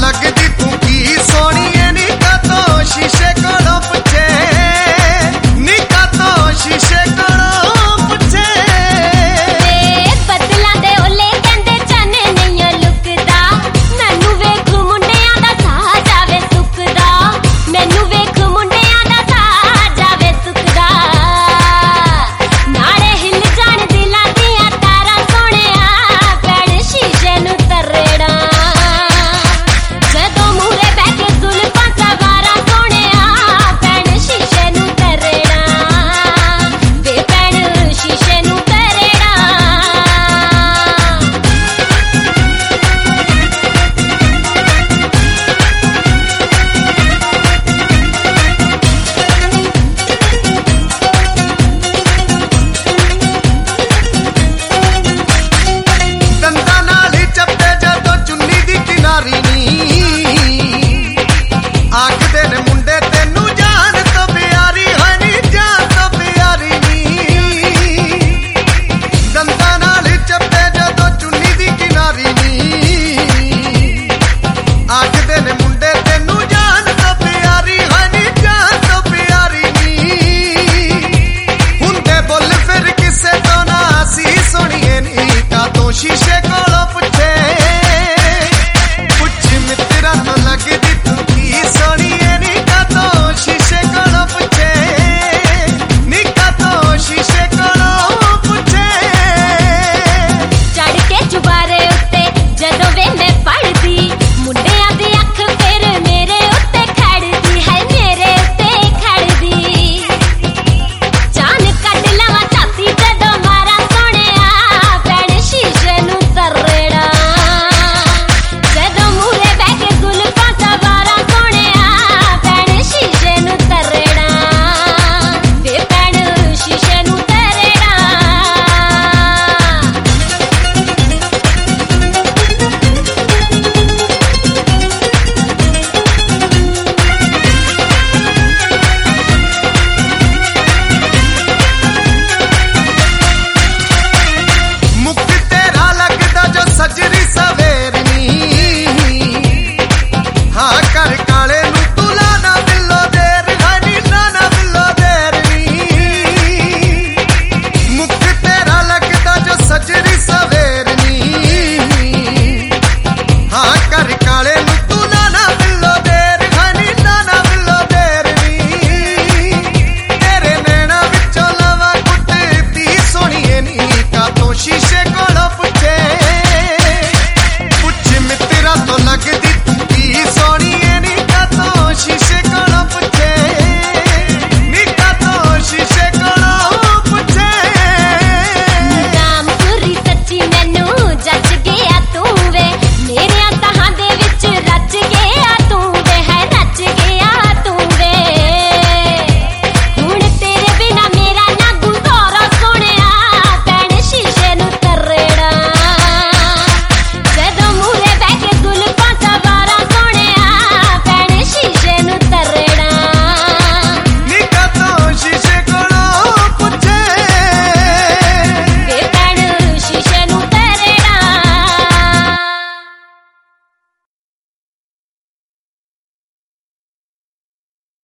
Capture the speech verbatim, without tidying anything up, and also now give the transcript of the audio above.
लगदी तू की सोहणीए नी कातों शीशे कोलों पुछे नी कातों शीशे कोलों पुछे बदलां दे ओले कहंदे चन्ने नहीं लुकदा मैनू वेख मुंडियां दा साह जावे सुकदा मैनू वेख मुंडियां दा साह जावे सुकदा नाले हिल जाण दिलां दियां तारां सोहणिया पैण शीशे नूं तरड़ा जदों मूहरे बैठ के जुल्फां सवारां सोहणिया पैण शीशे नूं तरड़ा वे पैण शीशे नूं तरड़ा दंदां नाल ही चपटे जदों चुन्नी दी किनारी नी आखदे ने मुंडे तैनू जान तो प्यारी है नी जान तो प्यारी नी दंदां नाल ही चपटे जदों चुन्नी दी किनारी नी आखदे ने मुंडे तैनू जान तो प्यारी है नी जान तो प्यारी नी हुंदे बुल फिर किसे तो ना सी सोहणीए नी कातों शीशे कोलों पुछे पुछ मित्रा तो लगदी